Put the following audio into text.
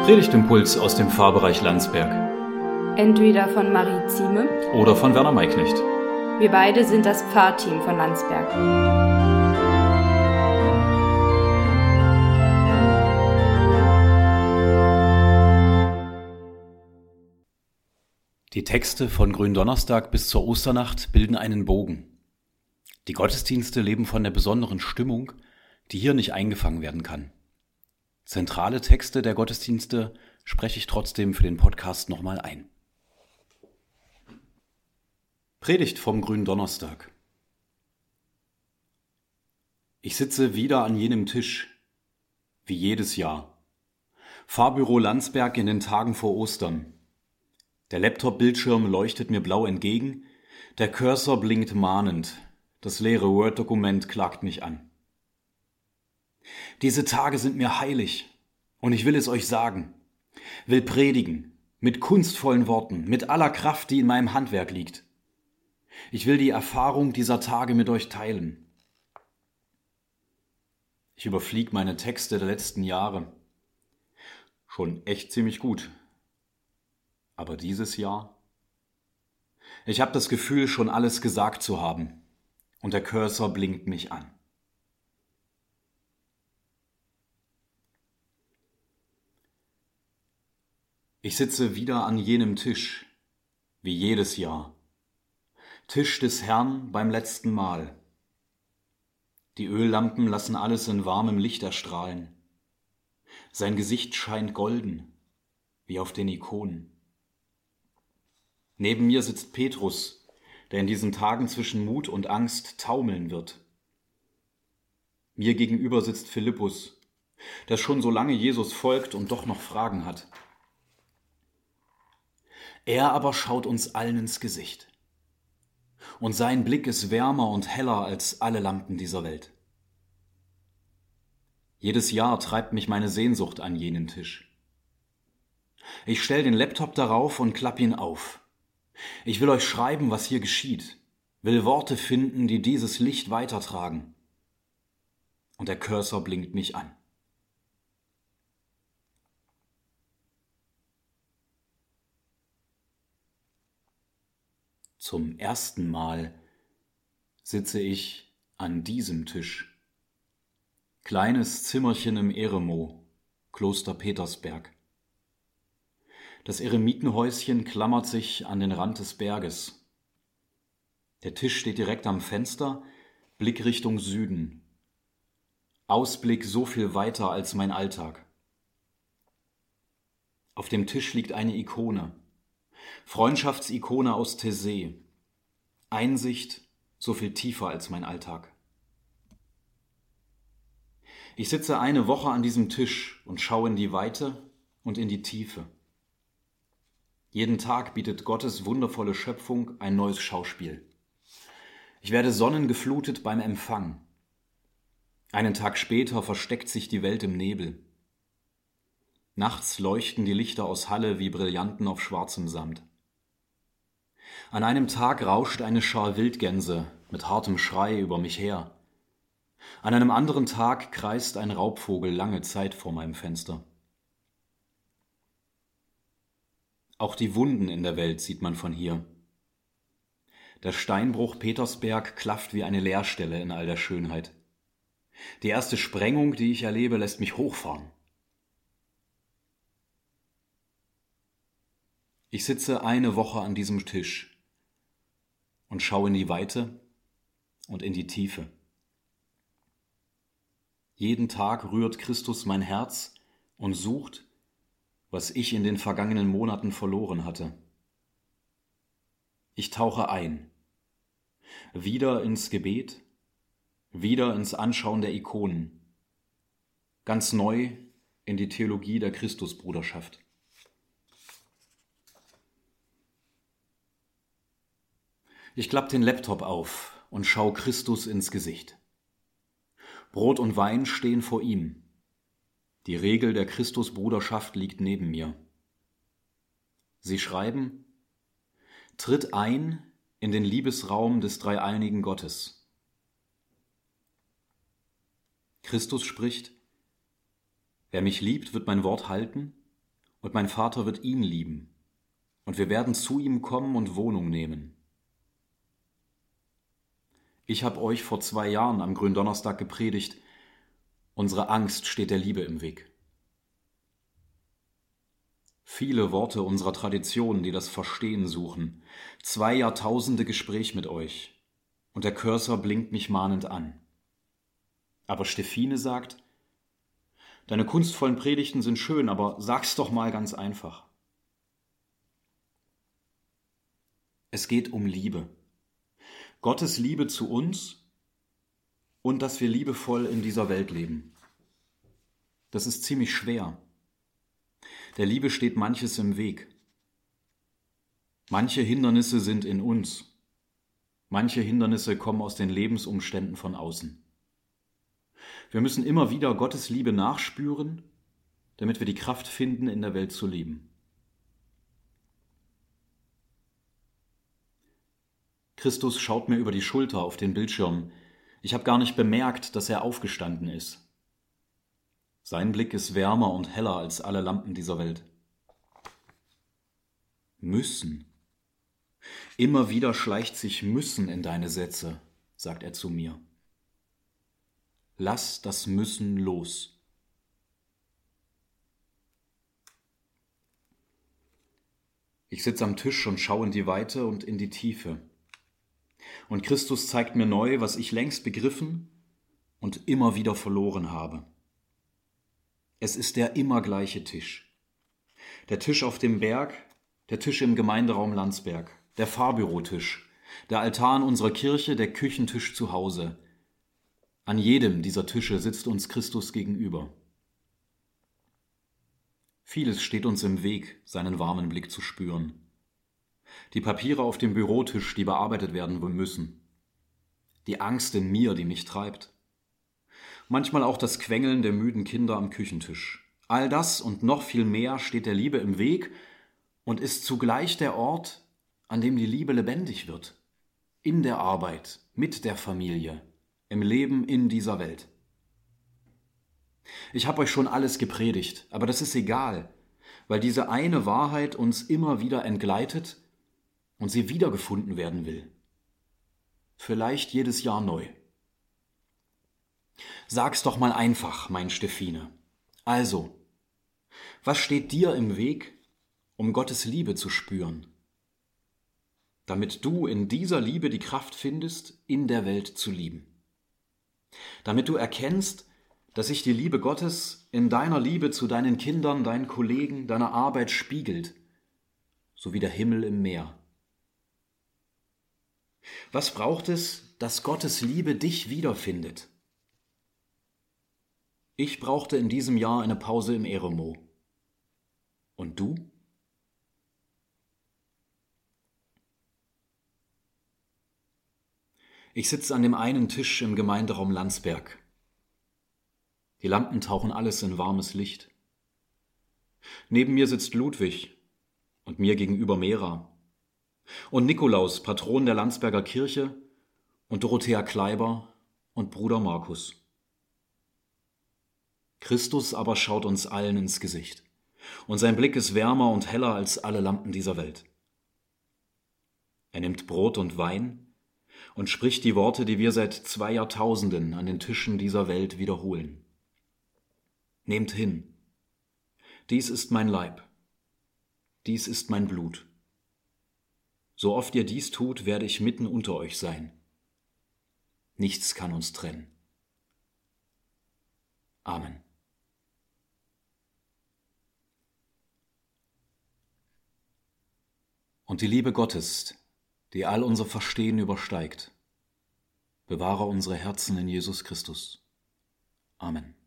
Predigtimpuls aus dem Pfarrbereich Landsberg. Entweder von Marie Zieme Oder von Werner Maiknecht. Wir beide sind das Pfarrteam von Landsberg. Die Texte von Gründonnerstag bis zur Osternacht bilden einen Bogen. Die Gottesdienste leben von der besonderen Stimmung, die hier nicht eingefangen werden kann. Zentrale Texte der Gottesdienste spreche ich trotzdem für den Podcast nochmal ein. Predigt vom Gründonnerstag. Ich sitze wieder an jenem Tisch, wie jedes Jahr. Pfarrbüro Landsberg in den Tagen vor Ostern. Der Laptop-Bildschirm leuchtet mir blau entgegen, der Cursor blinkt mahnend, das leere Word-Dokument klagt mich an. Diese Tage sind mir heilig und ich will es euch sagen, will predigen, mit kunstvollen Worten, mit aller Kraft, die in meinem Handwerk liegt. Ich will die Erfahrung dieser Tage mit euch teilen. Ich überfliege meine Texte der letzten Jahre. Schon echt ziemlich gut. Aber dieses Jahr? Ich habe das Gefühl, schon alles gesagt zu haben. Und der Cursor blinkt mich an. Ich sitze wieder an jenem Tisch, wie jedes Jahr. Tisch des Herrn beim letzten Mahl. Die Öllampen lassen alles in warmem Licht erstrahlen. Sein Gesicht scheint golden, wie auf den Ikonen. Neben mir sitzt Petrus, der in diesen Tagen zwischen Mut und Angst taumeln wird. Mir gegenüber sitzt Philippus, der schon so lange Jesus folgt und doch noch Fragen hat. Er aber schaut uns allen ins Gesicht. Und sein Blick ist wärmer und heller als alle Lampen dieser Welt. Jedes Jahr treibt mich meine Sehnsucht an jenen Tisch. Ich stelle den Laptop darauf und klapp ihn auf. Ich will euch schreiben, was hier geschieht, will Worte finden, die dieses Licht weitertragen. Und der Cursor blinkt mich an. Zum ersten Mal sitze ich an diesem Tisch. Kleines Zimmerchen im Eremo, Kloster Petersberg. Das Eremitenhäuschen klammert sich an den Rand des Berges. Der Tisch steht direkt am Fenster, Blick Richtung Süden. Ausblick so viel weiter als mein Alltag. Auf dem Tisch liegt eine Ikone. Freundschaftsikone aus Taizé. Einsicht so viel tiefer als mein Alltag. Ich sitze eine Woche an diesem Tisch und schaue in die Weite und in die Tiefe. Jeden Tag bietet Gottes wundervolle Schöpfung ein neues Schauspiel. Ich werde sonnengeflutet beim Empfang. Einen Tag später versteckt sich die Welt im Nebel. Nachts leuchten die Lichter aus Halle wie Brillanten auf schwarzem Samt. An einem Tag rauscht eine Schar Wildgänse mit hartem Schrei über mich her. An einem anderen Tag kreist ein Raubvogel lange Zeit vor meinem Fenster. Auch die Wunden in der Welt sieht man von hier. Der Steinbruch Petersberg klafft wie eine Leerstelle in all der Schönheit. Die erste Sprengung, die ich erlebe, lässt mich hochfahren. Ich sitze eine Woche an diesem Tisch und schaue in die Weite und in die Tiefe. Jeden Tag rührt Christus mein Herz und sucht, was ich in den vergangenen Monaten verloren hatte. Ich tauche ein, wieder ins Gebet, wieder ins Anschauen der Ikonen, ganz neu in die Theologie der Christusbruderschaft. Ich klapp den Laptop auf und schau Christus ins Gesicht. Brot und Wein stehen vor ihm. Die Regel der Christusbruderschaft liegt neben mir. Sie schreiben: Tritt ein in den Liebesraum des dreieinigen Gottes. Christus spricht: Wer mich liebt, wird mein Wort halten, und mein Vater wird ihn lieben, und wir werden zu ihm kommen und Wohnung nehmen. Ich habe euch vor 2 Jahren am Gründonnerstag gepredigt, unsere Angst steht der Liebe im Weg. Viele Worte unserer Tradition, die das Verstehen suchen, 2 Jahrtausende Gespräch mit euch, und der Cursor blinkt mich mahnend an. Aber Stefine sagt, deine kunstvollen Predigten sind schön, aber sag's doch mal ganz einfach. Es geht um Liebe. Gottes Liebe zu uns und dass wir liebevoll in dieser Welt leben. Das ist ziemlich schwer. Der Liebe steht manches im Weg. Manche Hindernisse sind in uns. Manche Hindernisse kommen aus den Lebensumständen von außen. Wir müssen immer wieder Gottes Liebe nachspüren, damit wir die Kraft finden, in der Welt zu leben. Christus schaut mir über die Schulter auf den Bildschirm. Ich habe gar nicht bemerkt, dass er aufgestanden ist. Sein Blick ist wärmer und heller als alle Lampen dieser Welt. Müssen. Immer wieder schleicht sich Müssen in deine Sätze, sagt er zu mir. Lass das Müssen los. Ich sitze am Tisch und schaue in die Weite und in die Tiefe. Und Christus zeigt mir neu, was ich längst begriffen und immer wieder verloren habe. Es ist der immer gleiche Tisch. Der Tisch auf dem Berg, der Tisch im Gemeinderaum Landsberg, der Fahrbürotisch, der Altar unserer Kirche, der Küchentisch zu Hause. An jedem dieser Tische sitzt uns Christus gegenüber. Vieles steht uns im Weg, seinen warmen Blick zu spüren. Die Papiere auf dem Bürotisch, die bearbeitet werden müssen. Die Angst in mir, die mich treibt. Manchmal auch das Quengeln der müden Kinder am Küchentisch. All das und noch viel mehr steht der Liebe im Weg und ist zugleich der Ort, an dem die Liebe lebendig wird. In der Arbeit, mit der Familie, im Leben in dieser Welt. Ich habe euch schon alles gepredigt, aber das ist egal, weil diese eine Wahrheit uns immer wieder entgleitet und sie wiedergefunden werden will. Vielleicht jedes Jahr neu. Sag's doch mal einfach, mein Stefine. Also, was steht dir im Weg, um Gottes Liebe zu spüren? Damit du in dieser Liebe die Kraft findest, in der Welt zu lieben. Damit du erkennst, dass sich die Liebe Gottes in deiner Liebe zu deinen Kindern, deinen Kollegen, deiner Arbeit spiegelt, so wie der Himmel im Meer. Was braucht es, dass Gottes Liebe dich wiederfindet? Ich brauchte in diesem Jahr eine Pause im Eremo. Und du? Ich sitze an dem einen Tisch im Gemeinderaum Landsberg. Die Lampen tauchen alles in warmes Licht. Neben mir sitzt Ludwig und mir gegenüber Mera. Und Nikolaus, Patron der Landsberger Kirche, und Dorothea Kleiber und Bruder Markus. Christus aber schaut uns allen ins Gesicht, und sein Blick ist wärmer und heller als alle Lampen dieser Welt. Er nimmt Brot und Wein und spricht die Worte, die wir seit 2 Jahrtausenden an den Tischen dieser Welt wiederholen. Nehmt hin, dies ist mein Leib, dies ist mein Blut. So oft ihr dies tut, werde ich mitten unter euch sein. Nichts kann uns trennen. Amen. Und die Liebe Gottes, die all unser Verstehen übersteigt, bewahre unsere Herzen in Jesus Christus. Amen.